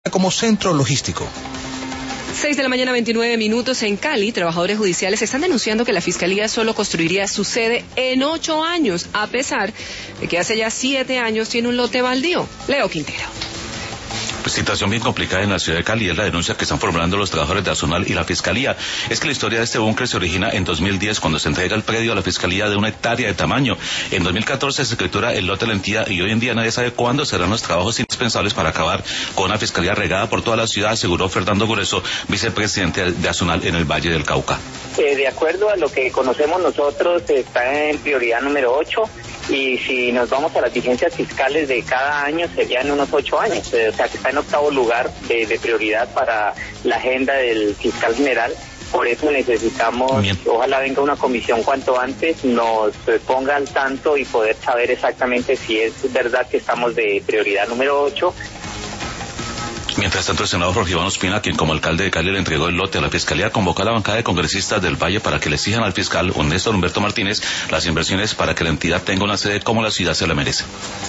como centro logístico. 6:29 a.m. en Cali, trabajadores judiciales están denunciando que la Fiscalía solo construiría su sede en 8 años, a pesar de que hace ya 7 años tiene un lote baldío. Leo Quintero. Situación bien complicada en la ciudad de Cali es la denuncia que están formulando los trabajadores de Azonal y la Fiscalía. Es que la historia de este búnker se origina en 2010 cuando se entrega el predio a la Fiscalía de 1 hectárea de tamaño. En 2014 se escritura el lote de la entidad y hoy en día nadie sabe cuándo serán los trabajos indispensables para acabar con una Fiscalía regada por toda la ciudad, aseguró Fernando Grueso, vicepresidente de Azonal en el Valle del Cauca. De acuerdo a lo que conocemos nosotros, está en prioridad número 8. Y si nos vamos a las vigencias fiscales de cada año, serían unos 8 años, o sea que está en 8º lugar de prioridad para la agenda del fiscal general. Por eso necesitamos, ojalá venga una comisión cuanto antes, nos ponga al tanto y poder saber exactamente si es verdad que estamos de prioridad número 8. Mientras tanto, el senador Jorge Iván Ospina, quien como alcalde de Cali le entregó el lote a la Fiscalía, convocó a la bancada de congresistas del Valle para que le exijan al fiscal Néstor Humberto Martínez las inversiones para que la entidad tenga una sede como la ciudad se la merece.